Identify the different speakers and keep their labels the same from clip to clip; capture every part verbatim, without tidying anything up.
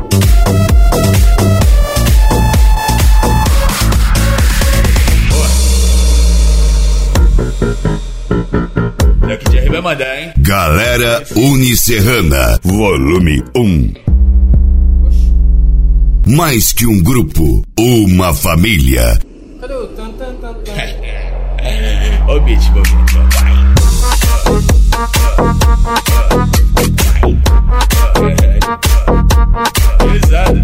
Speaker 1: Vai mandar, hein?
Speaker 2: Galera Unicerrana, volume um. Mais que um grupo, uma família.
Speaker 1: Cadê o tan tan tan tan? Ó o beat, ó o beat, vai. Pesado.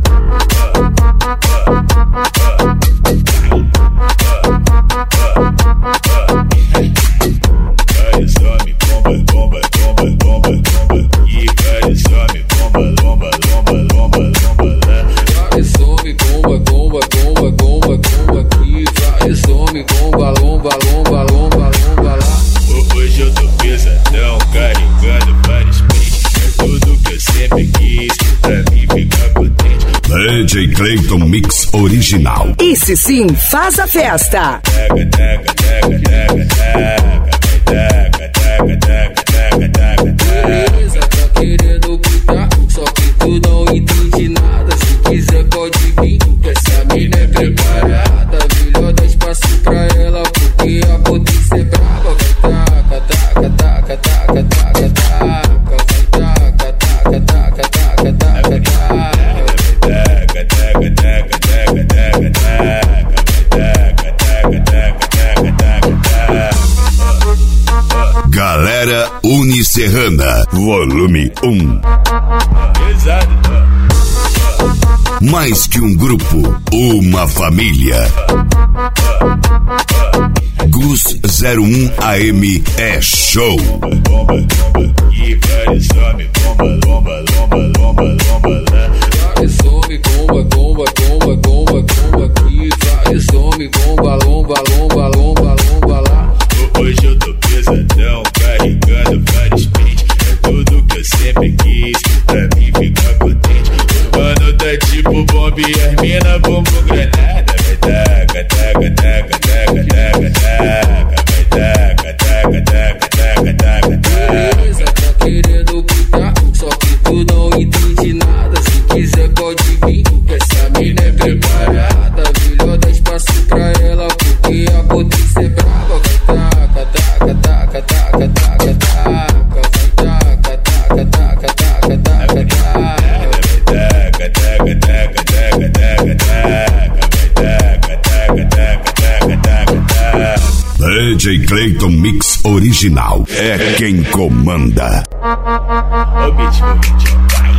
Speaker 2: D J Clayton Mix original.
Speaker 3: Esse sim faz a festa.
Speaker 4: Beleza, tá querendo pitar, só que tu não entende nada. Se quiser pode vir, essa mina é preparada. Melhor dar espaço pra ela, porque a potência é brava. Vai taca, taca, taca, taca, taca, taca. Vai taca, taca, taca, taca, taca, taca.
Speaker 2: Galera Unicerrana, volume um. Mais que um grupo, uma família. Gus zero um A M é show.
Speaker 4: Some, bomba, bomba, bomba, bomba, bomba aqui. Vai, some, bomba, lomba, lomba, lomba, lomba lá.
Speaker 1: Hoje eu tô pesadão, carregando vários pentes. É tudo que eu sempre quis, pra mim ficar contente. Mano, tá tipo bomba e as mina bumbum granada. Vai taca, taca, taca, taca, taca, taca. Vai taca, taca, taca, taca, taca, taca.
Speaker 4: Beleza, tá querendo pitar, só que tu não entende nada. Se quiser pode vir, essa mina é preparada. Melhor dar espaço pra ela, porque a potência é brava. Vai taca, taca, taca, taca, taca, taca. Vai taca, taca, taca, taca, taca, taca.
Speaker 1: Taca, taca, taca, taca, taca, taca. Vai taca, taca, taca, taca, taca, taca.
Speaker 2: D J Clayton Mix original é quem comanda.
Speaker 1: Ó o beat, ó o beat, vai.